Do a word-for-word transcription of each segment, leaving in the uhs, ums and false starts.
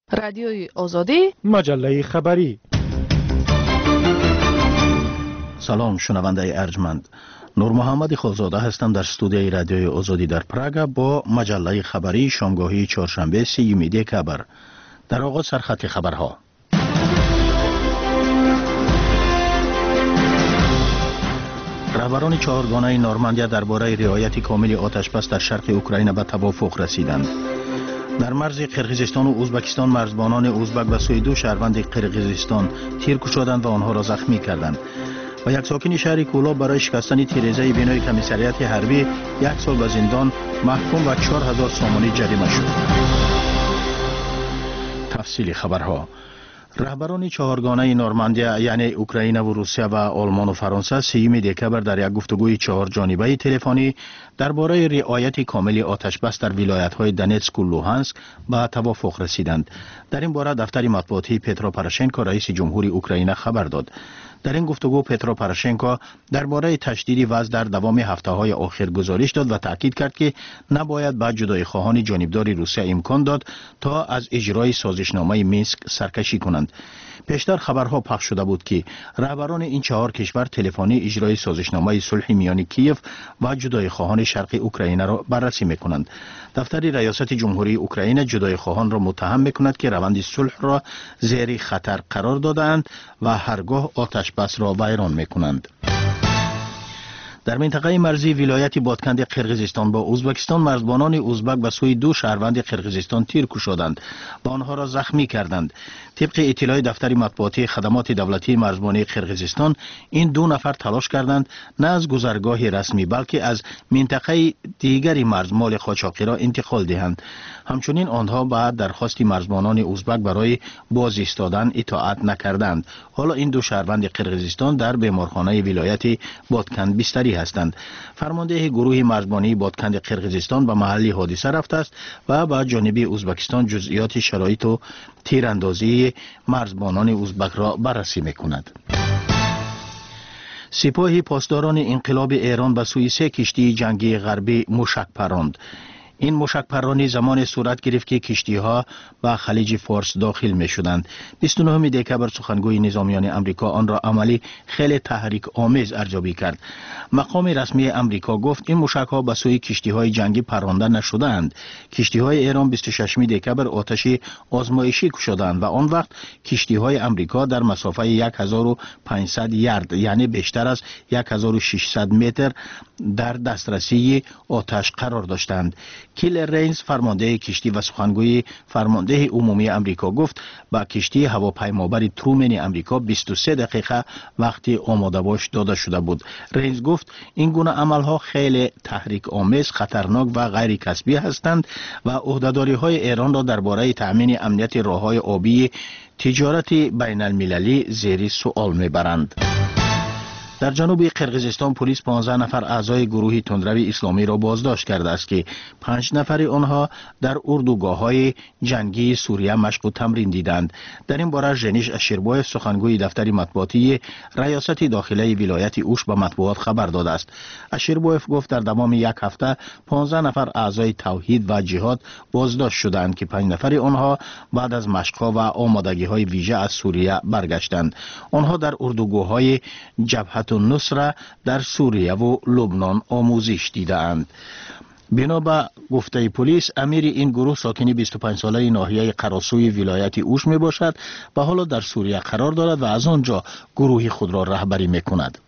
رادیوی آزادی، مجله خبری. سلام شنونده ارجمند، نور محمد خالزاده هستم در استودیوی رادیوی آزادی در پراگ با مجله خبری شامگاهی چهارشنبه سیوم دکبر. در آغاز سرخط خبرها. رهبران چهارگانه نورماندیا درباره رعایت کامل آتشبس در شرق اوکراین به توافق رسیدند. در مرز قرقیزستان و ازبکستان مرزبانان ازبک و سوی دو شهروند قرقیزستان تیر کشیدند و آنها را زخمی کردند. و یک ساکن شهر کولاب برای شکستن تیره‌ای بنای کمیسریت حربی یک سال به زندان محکوم و چهار هزار سومانی جریمه شد. تفصیل خبرها. رهبران چهارگانه نورماندیا یعنی اوکراین و روسیه و آلمان و فرانسه سیوم دکبر در یک گفتگوی چهار جانبه تلفنی درباره رعایت کامل آتشبس در ولایت‌های دونتسک و لوهانسک به توافق رسیدند. در این باره دفتر مطبوعاتی پترو پروشنکو رئیس جمهوری اوکراین خبر داد. در این گفتگو پترو پروشنکو درباره تشدید وضع در دوام هفته‌های آخر گزارش داد و تاکید کرد که نباید به جدای خواهان جانبدار روسیه امکان داد تا از اجرای سازشنامه مینسک سرکشی کنند. پیشتر خبرها پخش شده بود که رهبران این چهار کشور تلفنی اجرای سازشنامه صلح میان کیف و جدای خواهان شرق اوکراین را بررسی میکنند. دفتر ریاست جمهوری اوکراین جدای خواهان را متهم میکند که روند صلح را زیر خطر قرار دادند و هرگاه آتش بس را ویران میکنند. در منطقه مرزی ولایت بادکند قرقیزستان با ازبکستان مرزبانان ازبک به سوی دو شهروند قرقیزستان تیر کشیدند و آنها را زخمی کردند. طبق اطلاع دفتر مطبوعاتی خدمات دولتی مرزبانی قرقیزستان این دو نفر تلاش کردند نه از گذرگاه رسمی بلکه از منطقه دیگری مرز مال قاچاقی را انتقال دهند. همچنین آنها به درخواست مرزبانان ازبک برای باز ایستادن اطاعت نکردند. حالا این دو شهروند قرقیزستان در بیمارخانه ولایت بادکند بستری هستند. فرمانده گروه مرزبانی بادکند قرقیزستان به محل حادثه رفته است و به جانب ازبکستان جزئیات شرایط و تیراندازی مرزبانان ازبک را بررسی می‌کند. سپاه پاسداران انقلاب ایران به سوی سه کشتی جنگی غربی موشک پراند. این موشک پرانی زمان صورت گرفت که کشتی ها به خلیج فارس داخل می شدند. بیست و نهم دکبر سخنگوی نظامیان امریکا آن را عملی خیلی تحریک آمیز ارزیابی کرد. مقام رسمی امریکا گفت این موشک ها به سوی کشتی های جنگی پرانده نشدند. کشتی های ایران بیست و ششم دکبر آتش آزمایشی کشیدند و آن وقت کشتی های امریکا در مسافه یک هزار و پانصد یارد یعنی بیشتر از یک هزار و ششصد متر در دسترسی آتش قرار داشتند. کیل رینز فرمانده کشتی و سخنگوی فرمانده عمومی امریکا گفت با کشتی هواپیمابر ترومن امریکا بیست و سه دقیقه وقتی آماده باش داده شده بود. رینز گفت این گونه عملها خیلی تحریک آمیز، خطرناک و غیر کسبی هستند و عهده‌داری های ایران را درباره تأمین امنیت راه‌های آبی تجارت بین المللی زیر سوال میبرند. در جنوب قرقیزستان پلیس پانزده نفر اعضای گروه تندروی اسلامی را بازداشت کرده است که پنج نفر آنها در اردوگاه‌های جنگی سوریه مشق و تمرین دیدند. در این باره ژنیش اشیربایف سخنگوی دفتر مطبوعاتی ریاست داخلی ولایت اوش به مطبوعات خبر داده است. اشیربایف گفت در تمام یک هفته پانزده نفر اعضای توحید و جهاد بازداشت شدند که پنج نفر آنها بعد از مشق‌ها و آمادگی‌های ویژه از سوریه برگشتند. آنها در اردوگاه‌های جبهه النصره در سوریه و لبنان آموزش دیدند. بنا به گفته پلیس امیر این گروه ساکن بیست و پنج ساله ناحیه قراسوی ولایت اوش می باشد و حالا در سوریه قرار دارد و از آنجا گروهی خود را رهبری می کند.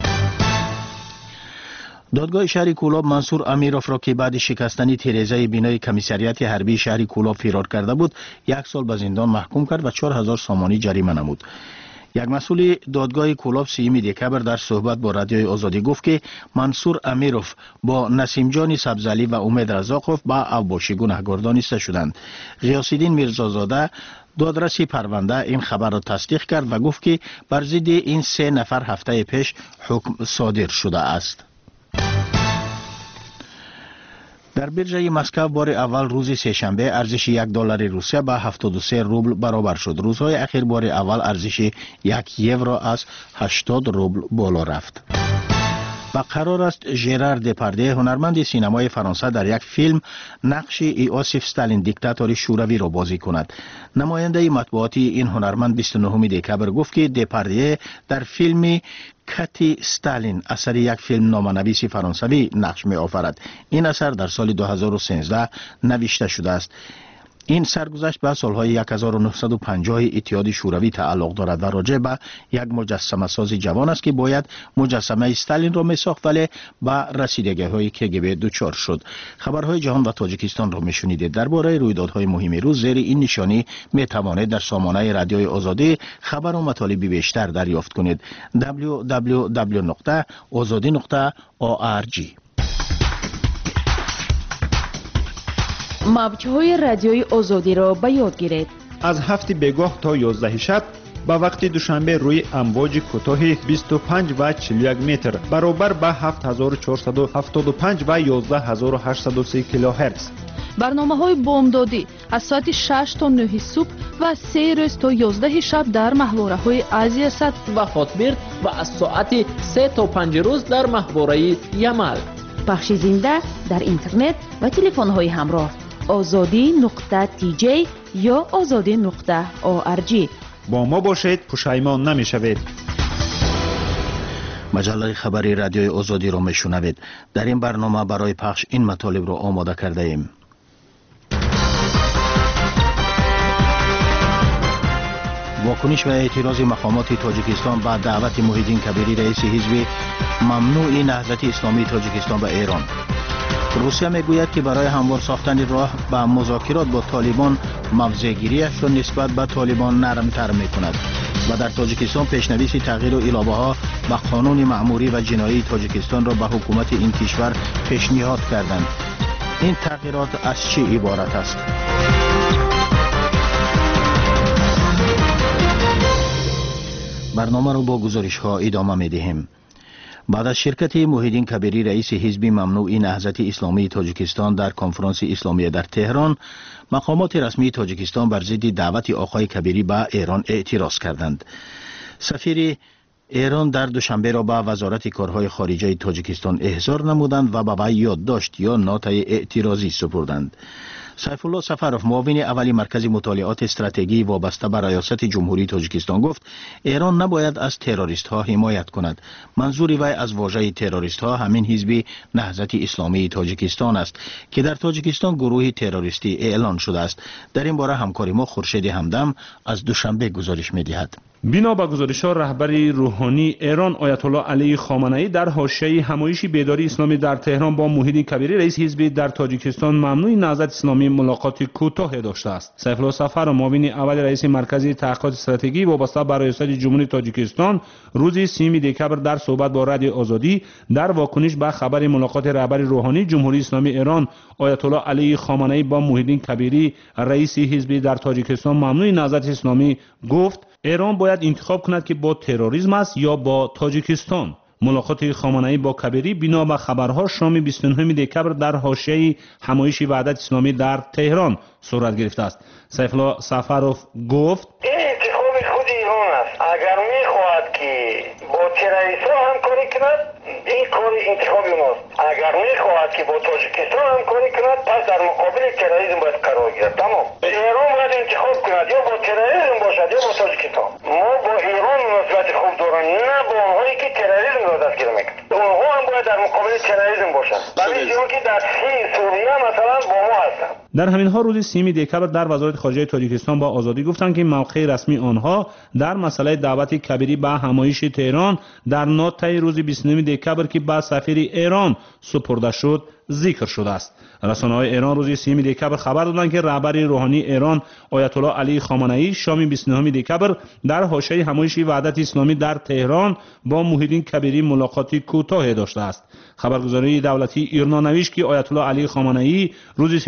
دادگاه شهر کولاب منصور امیروف را که بعد شکستن تیره‌ای بنای کمیسریت حربی شهر کولاب فرار کرده بود یک سال به زندان محکوم کرد و چهار هزار سومانی جریمه نمود. یک مسئول دادگاه کولاب سیوم دکبر در صحبت با رادیوی آزادی گفت که منصور امیروف با نسیم جان سبزعلی و امید رزاقوف با اوباشی گناهکار دانسته شدند. غیاث‌الدین میرزازاده دادرسی پرونده این خبر را تصدیق کرد و گفت که بر ضد این سه نفر هفته پیش حکم صادر شده است. در بیرژه مسکو بار اول روز سه‌شنبه ارزش یک دلار روسیه به هفتاد و سه روبل برابر شد. روزهای اخیر بار اول ارزش یک یورو از هشتاد روبل بالا رفت. و قرار است ژرار دپاردیه هنرمند سینمای فرانسه در یک فیلم نقش ایوسیف استالین دیکتاتور شوروی را بازی کند. نماینده مطبوعاتی این هنرمند بیست و نهم دکبر گفت که دپاردیه در فیلم کتی استالین اثر یک فیلم نامه‌نویس فرانسوی نقش می آفرد. این اثر در سال دو هزار و سیزده نوشته شده است. این سرگذشت به سالهای هزار و نهصد و پنجاه اتحاد شوروی تعلق دارد و راجع به یک مجسمه ساز جوان است که باید مجسمه استالین را میساخت ولی با رسیدگی های کگب دچار شد. خبرهای جهان و تاجیکستان را میشنیدید. درباره رویدادهای مهم روز زیر این نشانی می توانید در سامانه رادیوی آزادی خبر و مطالب بیشتر دریافت کنید. دبلیو دبلیو دبلیو نقطه آزادی نقطه او آر جی. موج‌های رادیوی آزادی را به یاد گیرید. از هفت بگاه تا یازده شب به وقت دوشنبه روی امواج کوتاه بیست و پنج و چهل و یک متر برابر به هفت هزار و چهارصد و هفتاد و پنج و یازده هزار و هشتصد و سی کیلوهرتز. برنامه‌های بامدادی از ساعت شش تا نه صبح و سه روز تا یازده شب در محوره‌های آسیا صد و فاطبرد و از ساعت سه تا پنج روز در محوره یمل. پخش زنده در اینترنت و تلفن‌های همراه آزادی نقطه تی جی یا آزادی نقطه او آر جی. با ما باشید، پشیمان نمی‌شوید. مجله خبری رادیوی آزادی را میشنوید. در این برنامه برای پخش این مطالب را آماده کرده ایم. واکنش و اعتراض مقامات تاجیکستان به دعوت محیدین کبیری رئیس حزب ممنوع نهضت اسلامی تاجیکستان به ایران. روسیه میگوید که برای هموار ساختن راه به مذاکرات با طالبان موضع‌گیری‌اش را نسبت به طالبان نرم‌تر می‌کند و در تاجیکستان پیشنویس تغییر و علاوه‌ها به قانون مأموری و جنایی تاجیکستان را به حکومت این کشور پیشنهاد کردند. این تغییرات از چه عبارت است؟ برنامه را با گزارش‌ها ادامه می‌دهیم. بعد از شرکت محیدین کبیری رئیس حزب ممنوع نهضت اسلامی تاجیکستان در کنفرانس اسلامی در تهران، مقامات رسمی تاجیکستان بر ضد دعوت آقای کبیری به ایران اعتراض کردند. سفیر ایران در دوشنبه را به وزارت کارهای خارجه تاجیکستان احضار نمودند و به وی یادداشت یا نوت‌های اعتراضی سپردند. سیف الله سفروف، معاون اولی مرکز مطالعات استراتژی وابسته به ریاست جمهوری تاجیکستان گفت ایران نباید از تروریست ها حمایت کند. منظور وی از واژه تروریست ها همین حزب نهضت اسلامی تاجیکستان است که در تاجیکستان گروه تروریستی اعلان شده است. در این باره همکار ما خورشید همدم از دوشنبه گزارش می‌دهد. بنا به گزارش‌ها رهبر روحانی ایران آیت الله علی خامنه‌ای در حاشیه همایش بیداری اسلامی در تهران با محیدین کبیری رئیس حزب در تاجیکستان ممنوع نهضت اسلامی ملاقات کوتاه داشته است. سیف الله سفر، معاون اول رئیس مرکز تحقیقات استراتژی وابسته به ریاست جمهوری تاجیکستان، روز سوم دکبر در صحبت با رادیو آزادی در واکنش به خبر ملاقات رهبر روحانی جمهوری اسلامی ایران آیت الله علی خامنه‌ای با محیدین کبیری رئیس حزب در تاجیکستان ممنوع نهضت اسلامی گفت ایران باید انتخاب کند که با تروریسم است یا با تاجیکستان. ملاقات خامنه‌ای با کبیری بنا به خبرها شام بیست و نه دکبر در حاشیه همایش وحدت اسلامی در تهران صورت گرفته است. سیف الله سفروف گفت این انتخاب خود ایران است. اگر می‌خواهد که با تروریست‌ها همکاری کند، این کار انتخاب اوناست. اگر می‌خواهد که با تاجیکستان همکاری کند، پس در مقابل تروریسم باید قرار گیرد. تمام. ایران باید انتخاب کند یا با تروریسم باشد یا با تاجیکستان. ما با ایران مناسبت خوب داریم، نه با اونهایی که تروریسم را دستگیر میکنند. اونها هم باید در مقابل تروریسم باشند. برای که در سوریه مثلا با ما هستند. در همین ها روز سوم دکبر در وزارت خارجه تاجیکستان با آزادی گفتند که موقع رسمی آنها در مسئله دعوت کبیری به همایش تهران در نوت‌های روز بیست و نه دکبر که به سفیر ایران سپرده شد ذکر شده است. رسانه‌های ایران روز سوم دکبر خبر دادند که رهبر روحانی ایران آیت الله علی خامنه‌ای شام بیست و نه دکبر در حاشیه همایش وحدت اسلامی در تهران با محیدین کبیری ملاقاتی کوتاه داشته است. خبرگزاری دولتی ایرنا نوشت که آیت الله علی خامنه‌ای روز سه‌شنبه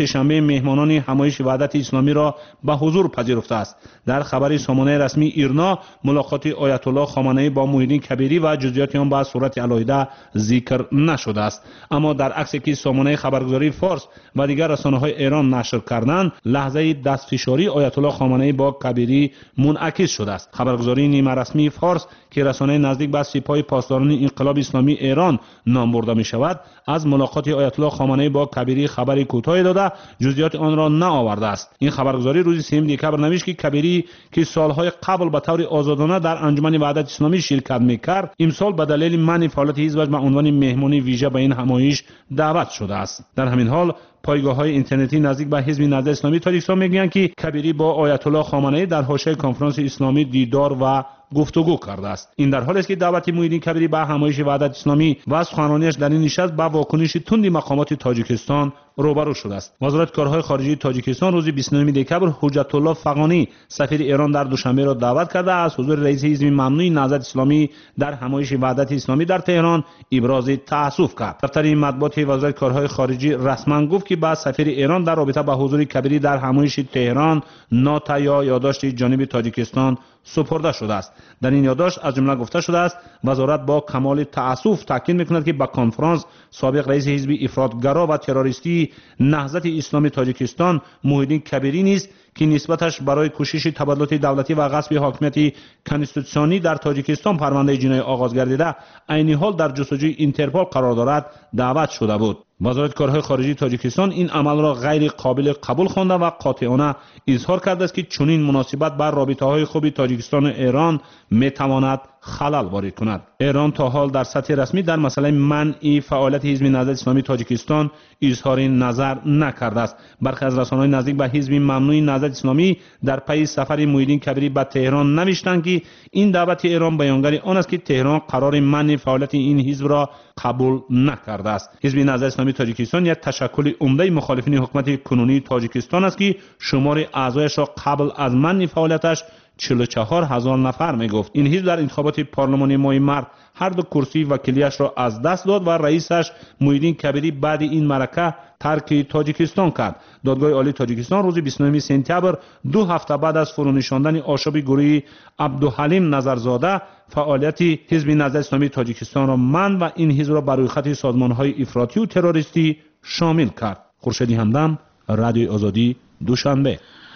مهمانان همایش وحدت اسلامی را به حضور پذیرفته است. در خبر سامانه رسمی ایرنا ملاقات آیت الله خامنه‌ای با محیدین کبیری و جزئیات آن به صورت علیحده ذکر نشده است. اما در عکسی که سامانه خبرگزاری فارس و دیگر رسانه‌های ایران نشر کردند، لحظه دستفشاری آیت الله خامنه‌ای با کبیری منعکس شده است. خبرگزاری نیمه رسمی فارس که رسانه نزدیک به سپاه پاسداران انقلاب اسلامی ایران نام برده می شود، از ملاقات آیت الله خامنه‌ای با کبیری خبری کوتاهی داده جزئیات آن را نآورده است. این خبرگزاری روز سوم دکبر نوشت که کبیری که سالهای قبل به طور آزادانه در انجمن وحدت اسلامی شرکت می‌کرد، امسال به دلیل منع فعالیت حزبش به عنوان مهمانی ویژه به این همایش دعوت شده است. در همین حال پایگاه‌های اینترنتی نزدیک به حزب نهضت اسلامی تاجیکستان می‌گویند که کبیری با آیت الله خامنه‌ای در حاشیه کنفرانس اسلامی دیدار و گفتگو کرده است. این در حالی است که دعوت محیدین کبیری به همایش وحدت اسلامی و سخنرانیش در این نشست با واکنش تند مقامات تاجیکستان روبرو شده است. وزارت کارهای خارجه تاجیکستان روز بیست و نه دکبر حجت الله فغانی سفیر ایران در دوشنبه را دعوت کرده از حضور رئیس حزب ممنوع نهضت اسلامی در همایش وحدت اسلامی در تهران ابراز تأسف کرد. دفتر مطبوعات وزارت کارهای خارجه رسما گفت که با سفیر ایران در رابطه با حضور کبیری در همایش تهران نوت یا یادداشت جانب تاجیکستان سپرده شده است. در این یادداشت از جمله گفته شده است وزارت با کمال تأسف تاکید می‌کند که با کنفرانس سابق رئیس حزب افراطگرا و تروریستی نهضت اسلامی تاجیکستان محیدین کبیری نیست که نسبتش برای کوشش تبادلات دولتی و غصب حاکمیت کنستیتوسیونی در تاجیکستان پرونده جنایی آغاز گردیده عین حال در جستجوی اینترپل قرار دارد دعوت شده بود. وزارت کارهای خارجه تاجیکستان این عمل را غیر قابل قبول خوانده و قاطعانه اظهار کرده است که چنین مناسبت بر رابطه‌های خوب تاجیکستان و ایران می‌تواند خلل وارد کند. ایران تا حال در سطح رسمی در مسئله منع فعالیت حزب نهضت اسلامی تاجیکستان اظهار نظر نکرده است. برخی از رسانه‌های نزدیک به حزب ممنوع نهضت اسلامی در پی سفر محیدین کبیری به تهران نوشتند که این دعوت ایران بیانگر آن است که تهران قرار منع فعالیت این حزب را قبول نکرده است. حزب نهضت اسلامی تاجیکستان یک تشکل عمده مخالفین حکومت کنونی تاجیکستان است که شمار اعضایش را قبل از منع فعالیتش چهل و چهار هزار نفر می گفت. این حزب در انتخابات پارلمانی ماه مارس هر دو کرسی وکیلیش را از دست داد و رئیسش محیدین کبیری بعد این معرکه ترک تاجیکستان کرد. دادگاه عالی تاجیکستان روز بیست و نه سپتامبر دو هفته بعد از فرونشاندن آشوب گروهی عبدالحلیم نظرزاده فعالیت حزب نهضت اسلامی تاجیکستان را منع و این حزب را بر روی خط سازمان‌های افراطی و تروریستی شامل کرد. خورشیدی همدم، رادیو آزادی، دوشنبه.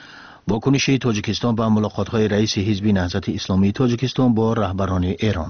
واکنش تاجیکستان به ملاقات‌های رئیس حزب نهضت اسلامی تاجیکستان با رهبران ایران.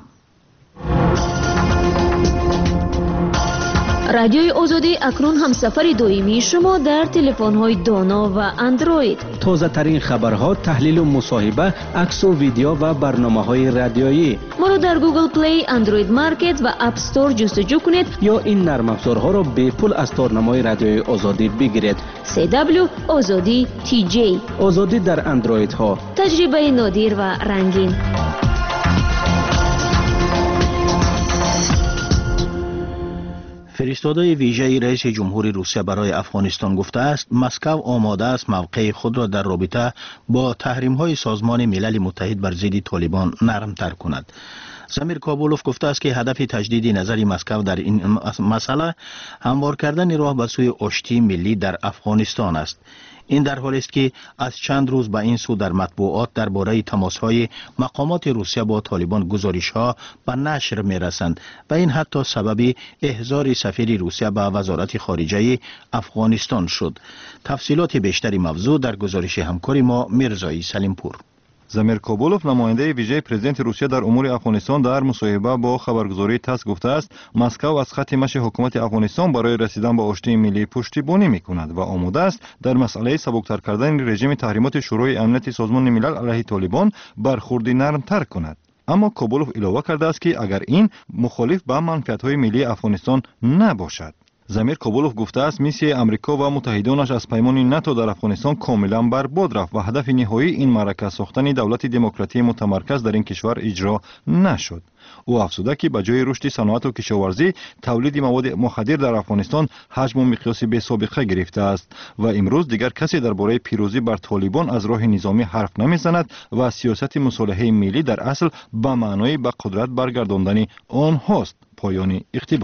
رادیوی آزادی اکنون هم سفر دائمی شما در تلفن‌های دانا و اندروید. تازه ترین خبرها، تحلیل و مصاحبه، عکس و ویدیو و برنامه‌های رادیویی. ما را در گوگل پلی، اندروید مارکت و اپ استور جستجو کنید یا این نرم افزارها را به پول از تارنمای رادیوی آزادی بگیرید. سی دبلیو آزادی تی جی. آزادی در اندروید ها. تجربه نادر و رنگین. فرستاده ویژه رئیس جمهور روسیه برای افغانستان گفته است مسکو آماده است موقع خود را در رابطه با تحریم‌های سازمان ملل متحد بر ضد طالبان نرم‌تر کند. زمیر کابولوف گفته است که هدف تجدید نظر مسکو در این مسئله هموار کردن راه به سوی آشتی ملی در افغانستان است. این در حالی است که از چند روز به این سو در مطبوعات درباره تماس‌های مقامات روسیه با طالبان گزارش‌ها به نشر می‌رسند و این حتی سبب احضار سفیر روسیه به وزارت خارجه افغانستان شد. تفصیلات بیشتری موضوع در گزارش همکار ما میرزایی سلیمپور. زمیر کابولوف نماینده ویژه پرزیدنت روسیه در امور افغانستان در مصاحبه با خبرگزاری تاس گفته است مسکو از خط مشی حکومت افغانستان برای رسیدن به آشتی ملی پشتیبانی می‌کند و آماده است در مسئله سبکتر کردن رژیم تحریمات شورای امنیت سازمان ملل علیه طالبان برخوردی نرم‌تر کند. اما کابولوف اضافه کرده است که اگر این مخالف با منفعت‌های ملی افغانستان نباشد. زمیر کابولوف گفته است میسیه امریکا و متحدانش از پیمان ناتو در افغانستان کاملا برباد رفت و هدف نهایی این معرکه ساختن دولت دموکراتی متمرکز در این کشور اجرا نشد. او افزوده که به جای رشد صنعت و کشاورزی تولید مواد مخدر در افغانستان حجم و مقیاس بی سابقه گرفته است و امروز دیگر کسی درباره پیروزی بر طالبان از راه نظامی حرف نمیزند و سیاست مصالحه ملی در اصل به معنای به قدرت برگرداندن آنهاست. پایان اقتباس.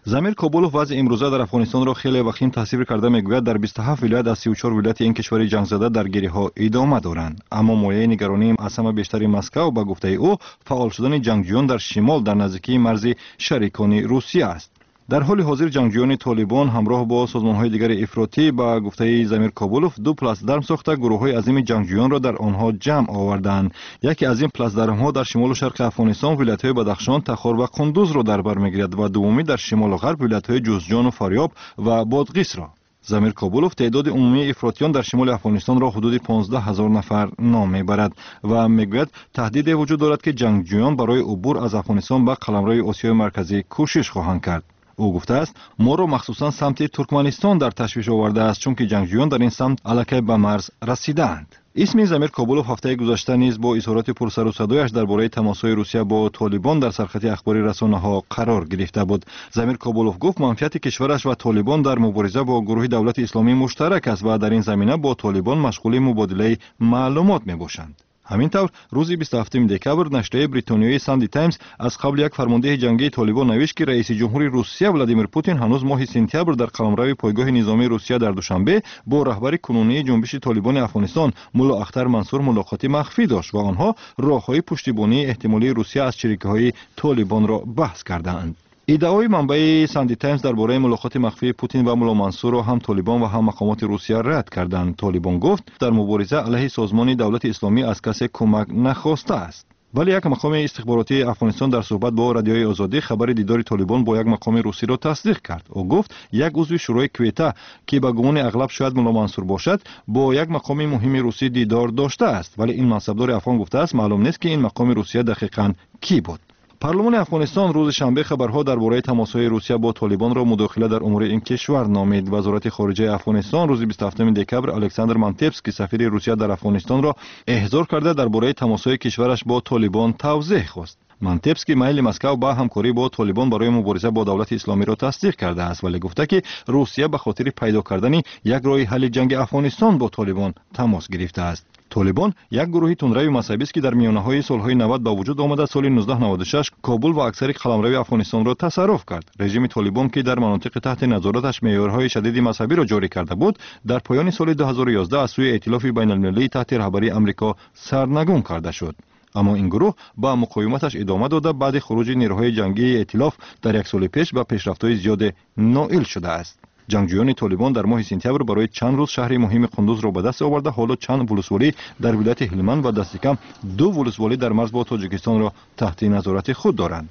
замир кобулов вазъи имрӯза дар афғонистонро хеле вахим таҳсир карда мегӯяд дар бисту ҳафт вилоят аз си у чор вилояти ин кишвари ҷангзада даргириҳо идома доранд. Аммо мояи нигаронии аз ҳама бештари Москав ба гуфтаи ӯ фаъол шудани ҷангҷӯён дар шимол дар наздикии марзи шарикони Русия аст. дар ҳоли ҳозир ҷангҷӯёни Толибон ҳамроҳ бо созмонҳои дигари ифротӣ ба гуфтаи Замир Кобулов ду плацдарм сохта гурӯҳҳои азими ҷангҷӯёнро дар онҳо ҷамъ оварданд. яке аз ин плацдармҳо дар шимолу шарқи Афғонистон вилоятҳои Бадахшон, Тахор ва Қундузро дар бар мегирад ва дуввуми дар шимолу ғарб вилоятҳои Ҷузҷону Фарёб ва Бодғисро. Замир Кобулов теъдоди умумии ифротиён дар шимоли Афғонистонро ҳудуди понздаҳ ҳазор нафар ном мебарад ва мегӯяд таҳдиде вуҷуд дорад ки ҷангҷӯён барои убур аз Афғонистон ба қаламрои Осиёи марказӣ кӯшиш хоҳанд кард. ӯ гуфтааст: моро махсусан самти Туркманистон дар ташвиш овардааст, чунки ҷангҷӯён дар ин самт аллакай ба марз расидаанд. исми Замир Кобулов ҳафтаи гузашта низ бо изҳороти пурсару садояш дар бораи тамосҳои Русия бо Толибон дар сархати ахбори расонаҳо қарор гирифта буд. Замир Кобулов гуфт манфиати кишвараш ва Толибон дар мубориза бо гурӯҳи давлати исломӣ муштарак аст ва дар ин замина бо Толибон машғули мубодилаи маълумот мебошанд. ҳамин тавр рӯзи бисту ҳафтуми декабр нашрияи бритониёи Sunday Times аз қабли як фармондеҳи ҷангии Толибон навишт ки раиси ҷумҳури Русия Владимир Путин ҳанӯз моҳи сентябр дар қаламрави пойгоҳи низомии Русия дар Душанбе бо раҳбари кунунии ҷунбиши Толибони Афғонистон Мулло Ахтар Мансур мулоқоти махфӣ дошт ва онҳо роҳҳои пуштибонии эҳтимолии Русия аз чирикиҳои Толибонро баҳс карданд. иддаои манбаи Sunday Times дар бораи мулоқоти махфии Путин ва Мулло Мансурро ҳам Толибон ва ҳам мақомоти Русия рад карданд. Толибон гуфт дар мубориза алайҳи созмони давлати исломӣ аз касе кӯмак нахостааст. вале як мақоми истихборотии Афғонистон дар суҳбат бо радиои Озодӣ хабари дидори Толибон бо як мақоми русиро тасдиқ кард. ӯ гуфт як узви шӯрои Квета ки ба гумони аглаб шояд Мулло Мансур бошад бо як мақоми муҳими русӣ дидор доштааст, вале ин мансабдори афғон гуфтааст маълум нест ки ин мақоми Русия дақиқан кӣ буд. парлумони Афғонистон рӯзи шанбе хабарҳо дар бораи тамосҳои Русия бо Толибонро мудохила дар умури ин кишвар номид. вазорати хориҷаи Афғонистон рӯзи бисту ҳафтуми декабр Александр Мантепский сафири Русия дар Афғонистонро эҳзор карда дар бораи тамосҳои кишвараш бо Толибон тавзеҳ хост. Мантепский майли Москав ба ҳамкорӣ бо Толибон барои мубориза бо давлати исломиро тасдиқ кардааст, вале гуфта ки Русия ба хотири пайдо кардани як роҳи ҳалли ҷанги Афғонистон бо Толибон тамос гирифтааст. Толибон як гурӯҳи тунрави мазҳабист ки дар миёнаҳои солҳои навад ба вуҷуд омада соли нуздаҳ наводу шаш Кобул ва аксари қаламрави Афғонистонро тасарруф кард. режими Толибон ки дар манотиқи таҳти назораташ меъёрҳои шадиди мазҳабиро ҷорӣ карда буд, дар поёни соли ду ҳазору ёздаҳ аз сӯи Эътилофи байналмилалии таҳти раҳбарии Амрико сарнагун карда шуд. аммо ин гурӯҳ ба муқоиматаш идома дода баъди хуруҷи нерӯҳои ҷангии Эътилоф дар як соли пеш ба пешрафтҳои зиёде ноил шудааст. ҷангҷӯёни Толибон дар моҳи сентябр барои чанд рӯз шаҳри муҳими Қундузро ба даст оварда ҳоло чанд вулусволӣ дар вилояти Ҳилманд ва дасти кам ду вулусволӣ дар марз бо Тоҷикистонро таҳти назорати худ доранд.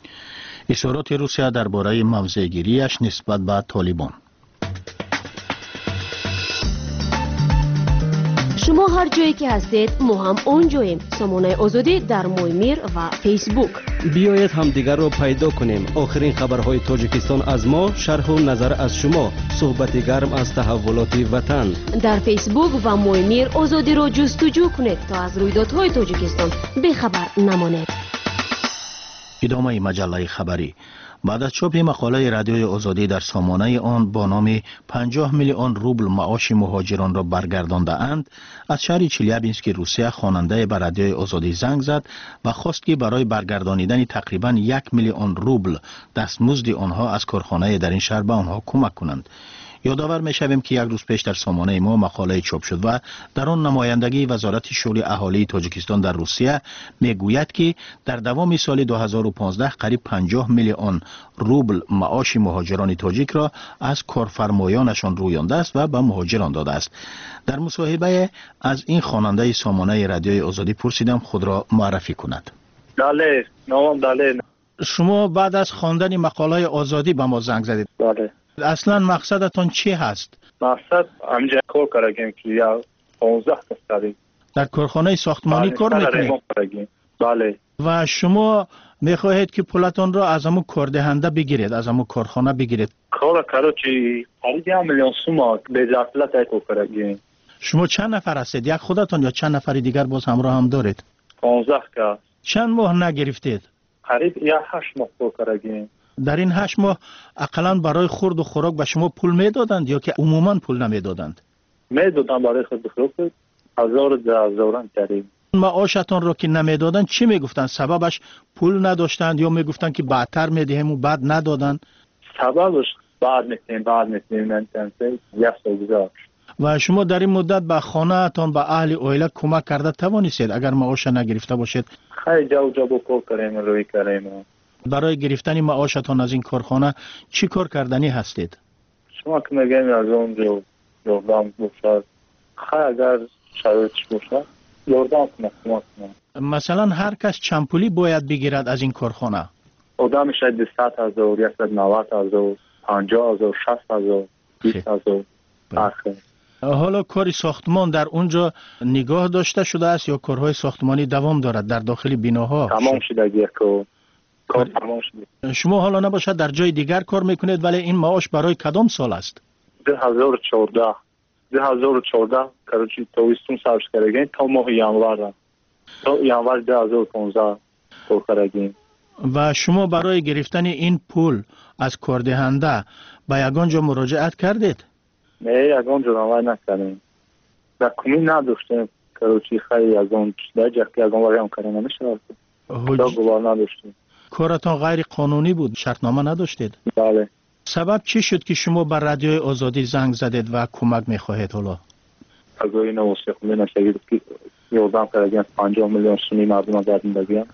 изҳороти Русия дар бораи мавзеъгирияш нисбат ба Толибон. шумо ҳар ҷое ки ҳастед мо ҳам он ҷоем. сомонаи озодӣ дар Моймир ва фейсбук. биёед ҳамдигарро пайдо кунем. охирин хабарҳои Тоҷикистон аз мо, шарҳу назар аз шумо, суҳбати гарм аз таҳаввулоти ватан. дар фейсбук ва Моймир озодиро ҷустуҷӯ кунед то аз рӯйдодҳои Тоҷикистон бехабар намонед. идомаи маҷаллаи хабарӣ. بعد از چاپ مقاله رادیوی آزادی در سامانه آن با نام پنجاه میلیون روبل معاش مهاجران را برگردانده اند، از شهر چلیابینسک روسیه خواننده به رادیوی آزادی زنگ زد و خواست که برای برگردانیدن تقریبا یک میلیون روبل دستمزد آنها از کارخانه در این شهر به آنها کمک کنند. یادآور می‌شویم که یک روز پیش در سامانه ما مقاله چاپ شد و در آن نمایندگی وزارت شؤون اهالی تاجیکستان در روسیه میگوید که در دوام سال دو هزار و پانزده قریب پنجاه میلیون روبل معاش مهاجران تاجیک را از کارفرمایانشان رویانده است و به مهاجران داده است. در مصاحبه از این خواننده سامانه رادیوی آزادی پرسیدم خود را معرفی کند. بله، نام بله. شما بعد از خواندن مقاله آزادی به ما زنگ زدید. بله. اصلا مقصدتون چی هست؟ مقصد همجا کار کردیم که یا پانزده کاری. در کارخانه ساختمانی کار میکنید؟ بله. و شما میخواهید که پولتون را از همون کاردهنده بگیرید، از همون کارخانه بگیرید؟ کار کارو چی؟ قریب یک میلیون سوم به دفعه کار کردیم. شما چند نفر هستید؟ یک خودتون یا چند نفر دیگر باز همراه هم دارید؟ پانزده کا. چند ماه نگرفتید؟ قریب یک هشت ماه کار کردیم. در این هشت ماه اقلا برای خورد و خوراک به شما پول میدادند یا که عموما پول نمیدادند؟ میدادند برای خورد و خوراک هزار و هزاران تری. معاشتون رو که نمیدادند چی میگفتند؟ سببش پول نداشتند یا میگفتند که بعدتر میدهیم و بعد ندادند؟ سببش بعد میتونیم بعد میتونیم انتنسیل یک سال گذاشت. و شما در این مدت به خانه تان به اهل اویله کمک کرده توانستید اگر معاش نگرفته باشید؟ خیلی جا و جا با کار کردیم روی کردیم. برای گرفتن معاشتان از این کارخانه چی کار کردنی هستید؟ شما که میگیم از اونجا یردام باشد، خیلی اگر شرایطش باشد یردام کنه کمک کنه. مثلا هر کس چند پولی باید بگیرد از این کارخانه؟ آدم میشه دویست هزار، صد و نود هزار، پنجاه هزار، شصت هزار، بیست هزار. آخه حالا کاری ساختمان در اونجا نگاه داشته شده است یا کارهای ساختمانی دوام دارد در داخل بیناها؟ تمام شده دیگه کار تمام شده. شما حالا نباشد در جای دیگر کار میکنید ولی این معاش برای کدام سال است؟ دو هزار و چهارده دو هزار و چهارده کراچی تاویستون سرش کردیم تا ماه ینور تا ینور دو هزار و پانزده کار کردیم. و شما برای گرفتن این پول از کاردهنده به یگان جا مراجعت کردید؟ نه یگان جا نوای نکردیم. در کمی نداشتیم کراچی خیلی از اون درجه که یگان واری هم کردن نمیشه. خدا گوار نداشتیم. کارتان غیر قانونی بود، شرطنامه نداشتید؟ بله. سبب چی شد که شما بر رادیوی آزادی زنگ زدید و کمک میخواهید حالا؟ از این واسه خونده نشگید که یوردام کردن پنجاه میلیون سونی مردم از دادن بگیم.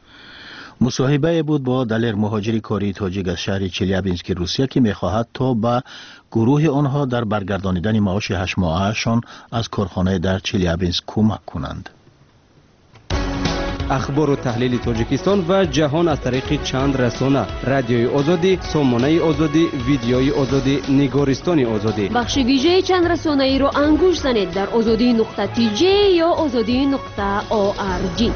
مصاحبه بود با دلیر مهاجری کاری تاجیک از شهر چلیابینسک روسیه که میخواهد تا به گروه آنها در برگردانیدن معاش هشت ماههشان از کارخانه در چلیابینسک کمک کنند. اخبار و تحلیل تاجیکستان و جهان از طریق چند رسانه: رادیوی آزادی، سامانه آزادی، ویدیوی آزادی، نگارستان آزادی. بخش ویژه چند رسانه ای رو انگوش زنید در آزادی نقطه تی جی یا آزادی نقطه او آر جی.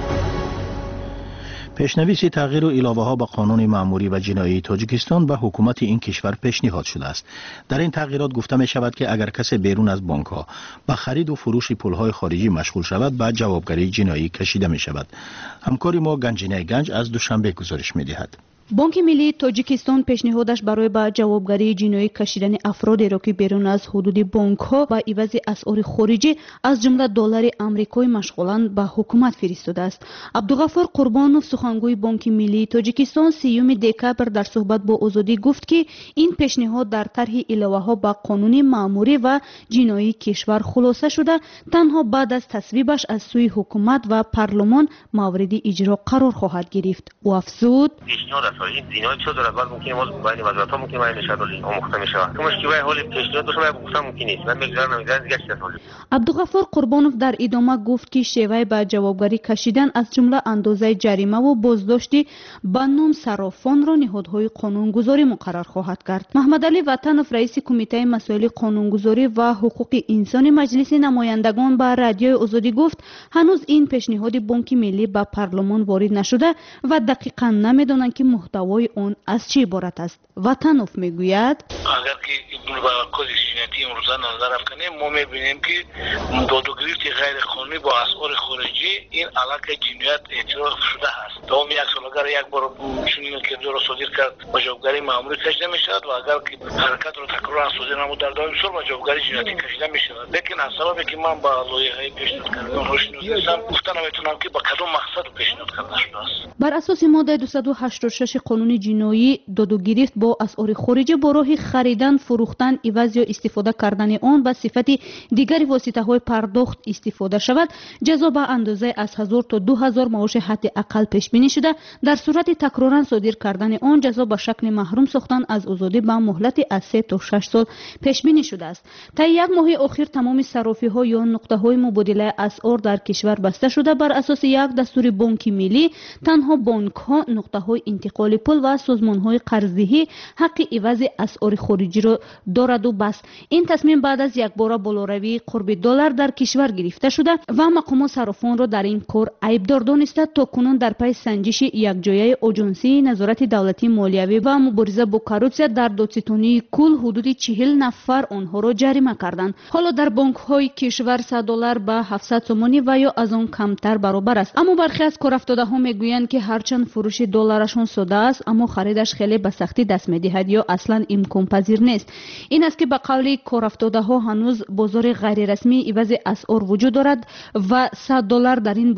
پیشنویس تغییر و علاوه ها به قانون مأموری و جنایی تاجیکستان به حکومت این کشور پیشنهاد شده است. در این تغییرات گفته می شود که اگر کسی بیرون از بانک ها به خرید و فروش پول های خارجی مشغول شود به جوابگری جنایی کشیده می شود. همکاری ما گنجینه گنج از دوشنبه گزارش می دهد. بانک ملی تاجیکستان پیشنهادش برای به جوابگری جنایی کشیدن افرادی را که بیرون از حدود بانک ها با عوض اسعار خارجی از جمله دلار آمریکایی مشغولند به حکومت فرستاده است. عبدالغفار قربانوف سخنگوی بانک ملی تاجیکستان سیوم دکبر در صحبت با آزادی گفت که این پیشنهاد در طرح علاوه ها به قانون مأموری و جنایی کشور خلاصه شده تنها بعد از تصویبش از سوی حکومت و پارلمان مورد اجرا قرار خواهد گرفت. و افزود این زینای چه دارد بعد ممکنه ما باید وزارت ها ممکنه باید نشدالی آموخته می شود تو مشکل حال پیشنهاد داشته باید گفتم ممکن نیست من میگذارم نمیذارم دیگه چیز حالی. عبدالغفار قربانوف در ادامه گفت که شیوه به جوابگری کشیدن از جمله اندازه جریمه و بازداشتی به نام صرافان را نهادهای قانونگذاری مقرر خواهد کرد. محمد علی وطنوف رئیس کمیته مسائل قانونگذاری و حقوق انسانی مجلس نمایندگان به رادیوی آزادی گفت هنوز این پیشنهاد بانک ملی به پارلمان وارد نشده و دقیقاً نمیدانند که محتوای اون از چی عبارت است. وطنوف میگوید اگر که با کدی جنایی امروزه نظر کنیم ما میبینیم که دادگیری غیر قانونی با اسعار خارجی این علاقه جنایت اعتراف شده است. دوم یک سال اگر یک بار چنین کردار صادر کرد با جوابگری مأموری کشیده میشود و اگر که حرکت رو تکرار صادر نمود در دائم سال با جوابگری جنایی کشیده میشود. لیکن از سببی که من با لایحه پیشنهاد کردم روشنی نیستم گفتن نمیتونم که با کدام مقصد پیشنهاد کرده شده است. بر اساس ماده دویست و هشتاد و شش قانون جنایی داد و گرفت با اسعار خارجی با راه خریدن، فروختن، عوض یا استفاده کردن آن به صفت دیگر واسطه های پرداخت استفاده شود جزا به اندازه از هزار تا دو هزار معاش حد اقل پیش بینی شده. در صورت تکرارا صادر کردن آن جزا به شکل محروم ساختن از آزادی به مهلت از سه تا شش سال پیش بینی شده است. تا یک ماه اخیر تمام صرافی ها یا نقطه های مبادله اسعار در کشور بسته شده. بر اساس یک دستور بانک ملی تنها بانک ها، نقطه های انتقال پول و سازمان های قرضدهی حق عوض اسعار خارجی را دارد و بس. این تصمیم بعد از یک بار بالاروی قرب دلار در کشور گرفته شده و مقام صرافان را در این کار عیبدار دانسته. تا کنون در پی سنجش یک جایه آژانسی نظارت دولتی مالیوی و مبارزه با کروپسیا در دادستانی کل حدود چهل نفر آنها را جریمه کردند. حالا در بانک های کشور صد دلار به هفتصد سومانی و یا از آن کمتر برابر است. اما برخی از کارافتاده ها میگویند که هرچند فروش دلارشون ساده است اما خریدش خیلی به سختی دست میدهد یا اصلا امکان پذیر نیست. این است که به قول کارافتاده ها هنوز بازار غیر رسمی عوض اسعار وجود دارد و صد دلار در این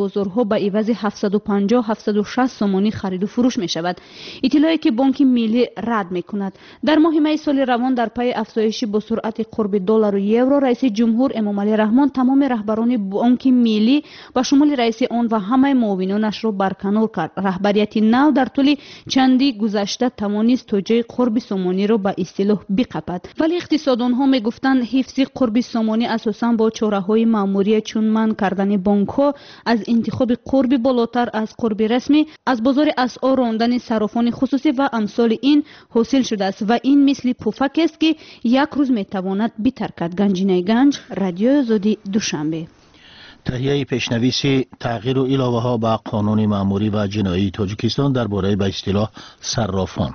бозорҳо ба ивази ҳафтсаду панҷоҳ ҳафтсаду шаст сомонӣ хариду фурӯш мешавад. иттилое ки бонки миллӣ рад мекунад. дар моҳи майи соли равон дар пайи афзоиши бо суръати қурби доллару евро раиси ҷумҳур эмомалӣ раҳмон тамоми раҳбарони бонки миллӣ ба шумоли раиси он ва ҳамаи муовинонашро барканор кард. раҳбарияти нав дар тӯли чанди гузашта тавонист тоҷаи қурби сомониро ба истилоҳ биқапад, вале иқтисодонҳо мегуфтанд ҳифзи қурби сомонӣ асосан бо чораҳои маъмурия чун манъ кардани бонкҳо аз интихоби қурби болотар аз қурби расмӣ, аз бозори асъор рондани сарофони хусусӣ ва амсоли ин ҳосил шудааст ва ин мисли пуфакест ки як рӯз метавонад битаркад. Ганҷинаи Ганҷ, Радиои Озодӣ, Душанбе. تهیه پیشنویس تغییر و علاوه ها به قانون مأموری و جنایی تاجیکستان درباره به اصطلاح صرافان.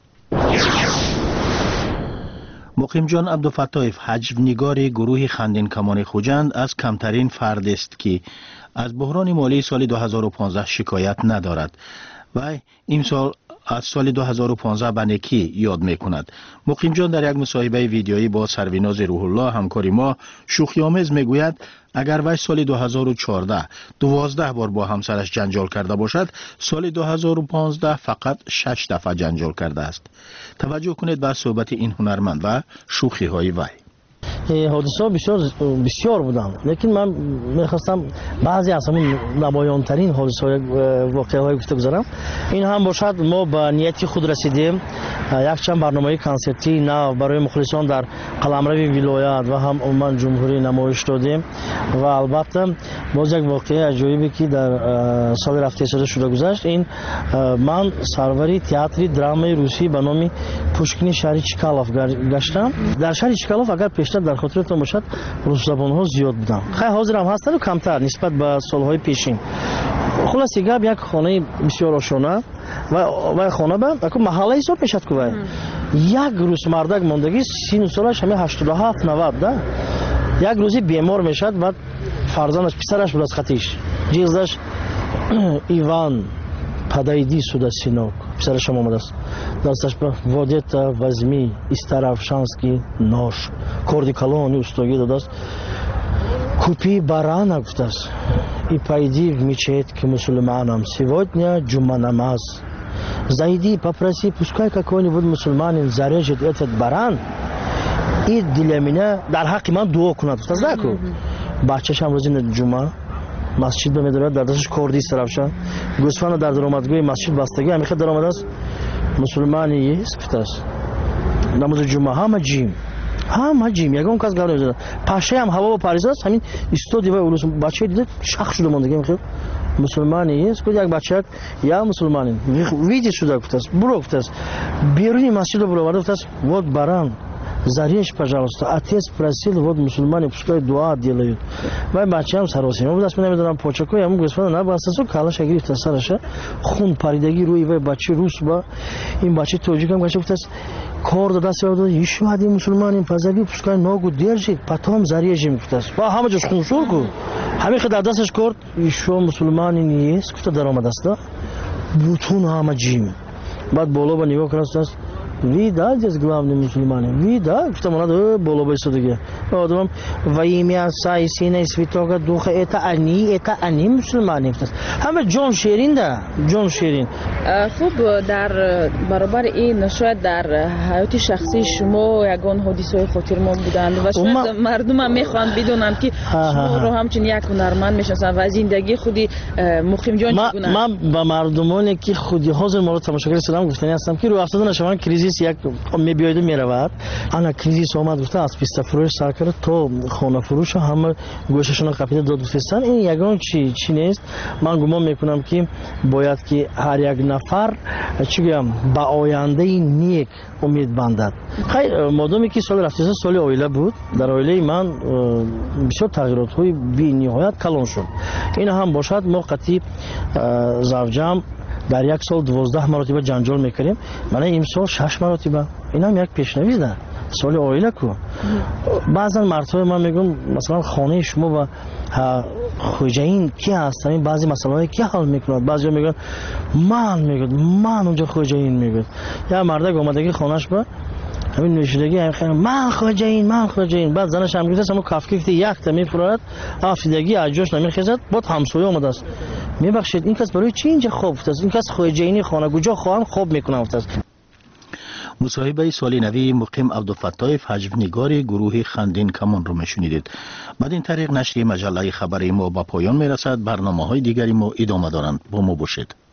مقیم جان عبدالفتاح حجم‌نگار گروه خندین کمان خوجند از کمترین فرد است که از بحران مالی سال دو هزار و پانزده شکایت ندارد و این سال از سال دو هزار و پانزده به نکی یاد میکند. مقیم جان در یک مصاحبه ویدیویی با سرویناز روح الله همکار ما شوخی آمیز میگوید اگر وی سال دو هزار و چهارده دوازده بار با همسرش جنجال کرده باشد، سال دو هزار و پانزده فقط شش دفعه جنجال کرده است. توجه کنید به صحبت این هنرمند و شوخی های وی. حادثه بسیار بسیار بودن، لیکن من میخواستم بعضی از همین نمایان ترین حادثه های واقعه های گفته گذارم. این هم باشد ما به نیتی خود رسیدیم، یک چند برنامه کنسرتی نو برای مخلصان در قلمرو ولایت و هم عموما جمهوری نمایش دادیم و البته باز یک واقعه عجیبی که در سال رفته سال شده گذشت. این من سروری تئاتر درامای روسی به نام پوشکین شهر چکالوف گشتم. در شهر چکالوف اگر پیشتر در خاطرتون باشد روس زبان ها زیاد بودن، خیلی حاضر هم هستن و کمتر نسبت به سالهای پیشین. خلاص گپ یک خانه بسیار آشنا و و خانه به یک محله حساب میشد که یک روز مردک ماندگی سن سالش همه هشتاد و هفت نود ده یک روزی بیمار میشد و فرزندش پسرش بود از خطیش جیزش ایوان پدایدی سودا سینوک پسرش هم آمده است. دستش به ودیتا возьми старовшанский нож корди колонии устоги дод аст купи барана гуфтаст и пойди в мечеть к мусульманам сегодня джума намаз зайди попроси пускай какой-нибудь мусульманин зарежет этот баран и для меня дар ҳаққи ман дуо кунад гуфтаст наку бачашам рӯзи ҷума масҷид медорад дар дасташ корди старовшан гӯсфанду дар даромадгоҳи масҷид бастагӣ ҳамиха даромадаст мусулмани есть гуфтааст намози ҷума ҳама ҷим ҳама ҷим ягон кас гап намезанад пашаам ҳаво ба паризаст ҳамин истоди ва улус бачаи дида шах шуда мондагӣ мехел мусулмани есть гуфт як бачак я мусулманин видит сюда гуфтааст буро гуфтааст беруни масҷидро буроварда гуфтааст вот баран зарежь, пожалуйста. Отец просил, вот мусульмане пускай дуа делают. Вай бачам саросим. Мы нас набедаем почаку, я ему господа на басасу калаша грифта сараша. Хун паридаги руи вай бачи русба. Им бачи тоджикам бачи гуфтас. Кор дада севда еще один мусульманин позови, пускай ногу держит, потом зарежем гуфтас. Ва хама жа хуншурку. Хами хада дасаш корд еще мусульманин есть, гуфта даромадаста. Бутун хама джим. Бад боло ба нигоҳ кардааст. Вида здесь главный мусульмане. Вида, потому надо было бы сюда. Вот во имя Отца и Сына и Святого Духа это они, это они мусульмане. Хаме Джон Шерин да, Джон Шерин. خوب در برابر این شاید در حیات شخصی شما یگان حادثه‌های خاطرمان بودند و شاید مردم هم میخوان بدونن که شما رو همچنین یک هنرمند میشناسن و زندگی خودی مقیم جان چگونه. من با مردمانی که خودی حاضر ما رو تماشاگر سلام گفتنی هستم که رو افتادن شما کریزیس یک میبیاید و میرود. انا کریزیس اومد گفته از پیستا فروش سر کرد تو خانه فروش همه گوششون قپیده داد گفتن این یگان چی چی نیست. من گمان میکنم که باید که هر یک نفر چیگم با آینده نیک امید بندد. خیر مادامی که سال رفته سال اویله بود در اویله من بسیار تغییرات های بی نهایت کلان شد. این هم باشد ما قطعی زوجم در یک سال دوازده مرتبه جنجال میکردیم. من این سال شش مرتبه. این هم یک پیشنهاد نه. سال اویله کو. بعضا مرتبه من میگم مثلا خانه شما با خوجاین کی هست؟ این بعضی مسائل کی حل میکنند؟ بعضی میگن من میگم من اونجا خوجاین میگم. یا مرد اومدگی خانهش با همین نوشیدگی هم خیلی من خواجه این من خواجه این. بعد زنش هم گفت همون کافکی که یک تا میپرد آفیدگی از جوش نمیخیزد. بعد همسایه اومده است میبخشید این کس برای چی اینجا خوب است؟ این کس خواجه اینی خانه کجا خواهم خوب میکنه است. مصاحبه سالی نوی مقیم عبدالفتاح حجب‌نگار گروه خندین کمان رو میشنیدید. بعد این طریق نشر مجله خبری ما با پایان میرسد. برنامه های دیگری ما ادامه دارند. با ما باشید.